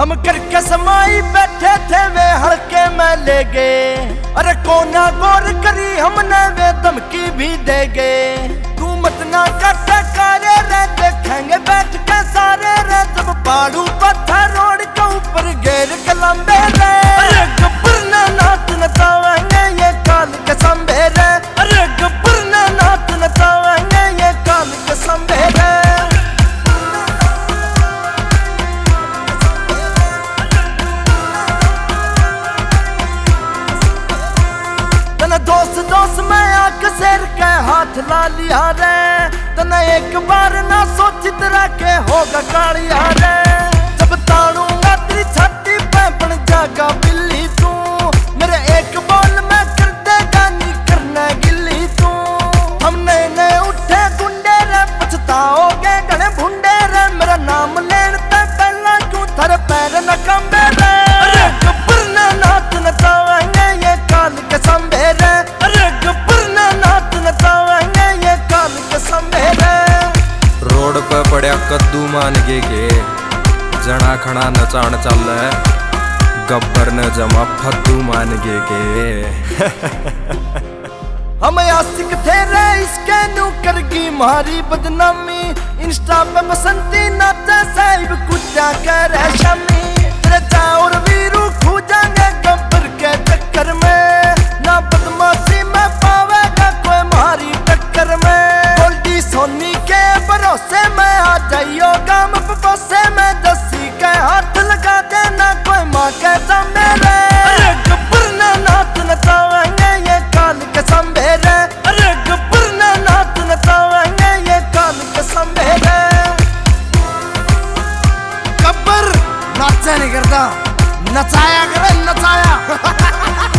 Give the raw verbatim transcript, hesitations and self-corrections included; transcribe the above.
हम करके समाई बैठे थे वे हल्के में ले गए। अरे कोना गौर करी हमने वे धमकी भी दे गए। तू मत ना काटे कारे रे देखेंगे बैठ के सारे रे। जब पाड़ू पत्थर रोड के ऊपर घेर के लंबे रे। अरे गब्बर ने नाच नचावेंगे ये काल के संभे रे। अरे गब्बर ने नाच नचावेंगे ये काल के संभे रे। दोस्त दोस्त मैं आके शेर के हाथ ला लिया रे। तना एक बार ना सोच तेरा के होगा कालिया रे। जब ताड़ूंगा तेरी छाती पे बन जागा बिल्ली तू। मेरे एक बॉल में कर देगा नी करना गिल्ली तू। हम नए नए उठे गुंडे रे पछताओगे गणे भुंडे रे। मेरा नाम लेन ते पहला क्यों थारे पैर न कंबे रे। अरे गब्बर ने नाच नचावेंगे ये काल के संभे रे। अरे गब्बर ने नाच नचावेंगे ये काल के संभे रे। रोड पे पड़या कद्दू मान गे के जना खड़ा नचाण चल गब्बर ने जमा फद्दू मान गे के। हम आशिक थे रे इसके नू करगी मारी बदनामी। इंस्टा पे बसंती नाचे साहिब कुत्ता करे शामी। तेरे चाउर वीरू खू जाएंगे गब्बर के चक्कर में। ना बदमाशी में पावेगा कोई मारी टक्कर में। गोल्डी सोनी के भरोसे में आ जाइयो गाम बसे में। दसी के हाथ लगा देना कोई माँ के सामने रे। अरे गब्बर ने नाच नचावेंगे ये काल के संभे रे। अरे गब्बर ने नाच नचावेंगे ये काल के संभे रे। गब्बर नाचा नहीं करता नचाया करे नचाया।